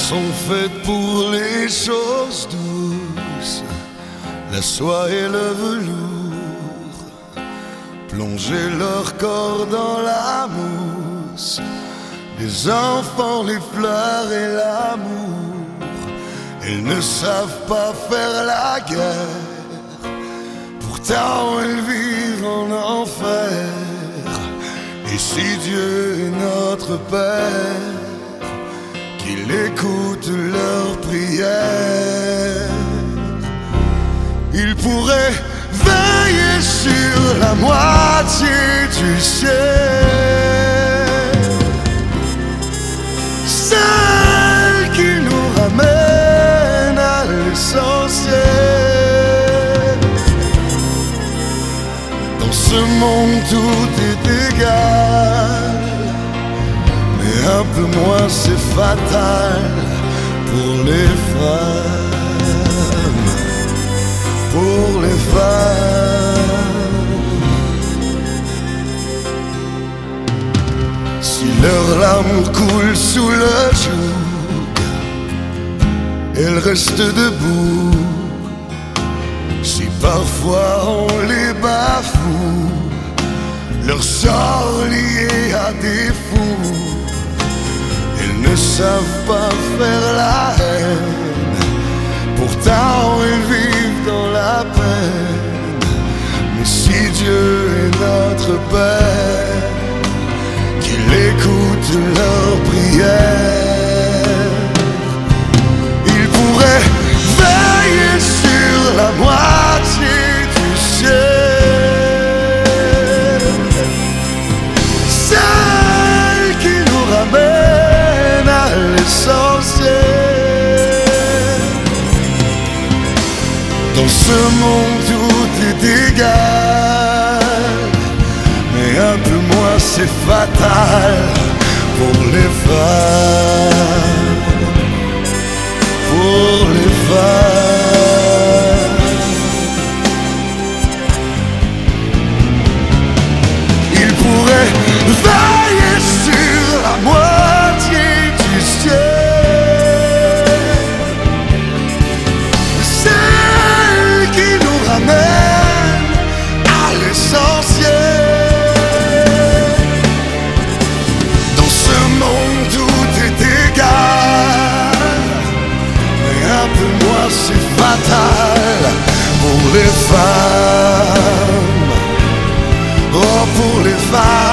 sont faites pour les choses douces, la soie et le velours, plonger leur corps dans la mousse, les enfants, les fleurs et l'amour. Elles ne savent pas faire la guerre, pourtant elles vivent en enfer. Et si Dieu est notre Père, qu'il écoute leurs prières, il pourrait veiller sur la moitié du ciel, celle qui nous ramène à l'essentiel. Dans ce monde tout est égal, mais un peu moins c'est fatal pour les femmes, pour les femmes. Si leur larmes coulent sous le joug, elles restent debout. Si parfois on les bafoue, leur sort lié à des fous, elles ne savent pas faire la haine, pourtant elles vivent dans la peine. Mais si Dieu est notre Père, qu'il écoute leurs prières, il pourrait veiller sur la moitié du ciel, celle qui nous ramène à l'essentiel. Dans ce monde tout est égal, mais un peu moins c'est fatal pour les femmes, pour les femmes. Il pourrait veiller sur la moitié du ciel, celle qui nous ramène à l'essentiel. Dans ce monde tout est égal, mais un peu moins c'est fatal pour les femmes. Oh, pour les femmes.